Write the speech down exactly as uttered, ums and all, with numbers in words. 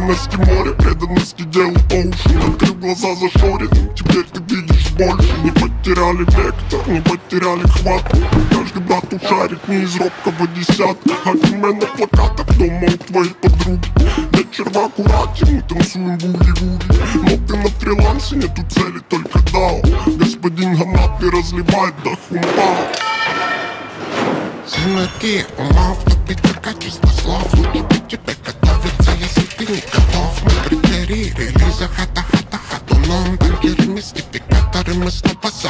преданности море, преданности делу по уши. Открыл глаза зашоренным, теперь ты видишь больше. Не потеряли вектор, не потеряли хватку. Каждый брат ушарит не из робкого десятка. Один мен на плакатах дома у твоей подруги. Я червак аккуратен, мы танцуем буги-вуги. Но ты на фрилансе, нету цели, только дао. Господин Ганат не разливает до хумпао. Синоки умов, тупите качество слов. Лучше быть тебе готовиться, если ты не готов. Мы критерии релиза, хата-хата-хатуном. Танкеры, мистификаторы, мы снова